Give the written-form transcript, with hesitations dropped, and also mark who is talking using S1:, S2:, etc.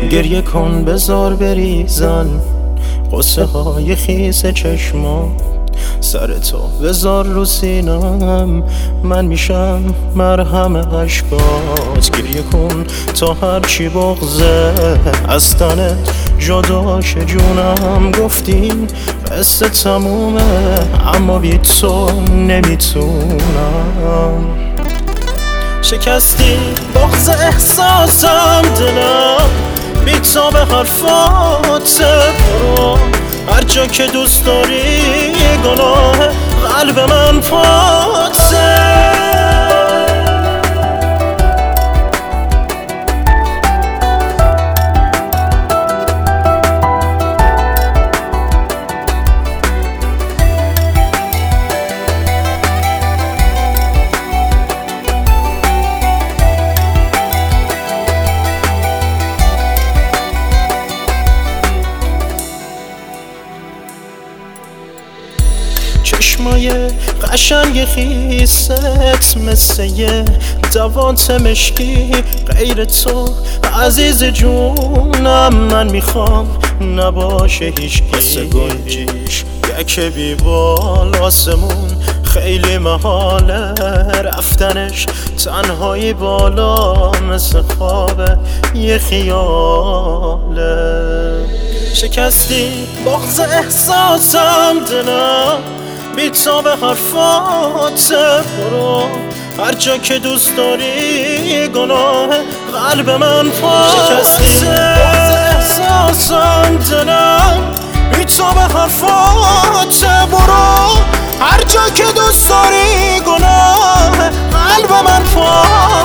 S1: گریه کن بذار بریزن قصه های خیس چشما، سر تو بذار رو سینم من میشم مرهم عشقات. گریه کن تا هرچی بغضه از تنت جداش جونم. گفتی قصه تمومه اما بی تو نمیتونم. شکستی بغض احساسم دلم بی تو به حرفات برو، هر جا که دوست داری گناه قلب من پاته. چشمای قشنگ خیست مثل یه دوات مشکی، غیر تو عزیز جونم من میخوام نباشه هیچ مثل گنجیش یک بی بال آسمون. خیلی محاله رفتنش تنهایی بالا مثل خواب یه خیاله. شکستی بغض احساسم دلم بی تو به حرفات برو، هر جا که دوست داری گناه قلب من پاته. شکستی بغض احساسم دلم بی تو به حرفات برو، هر جا که دوست داری گناه قلب من پاته.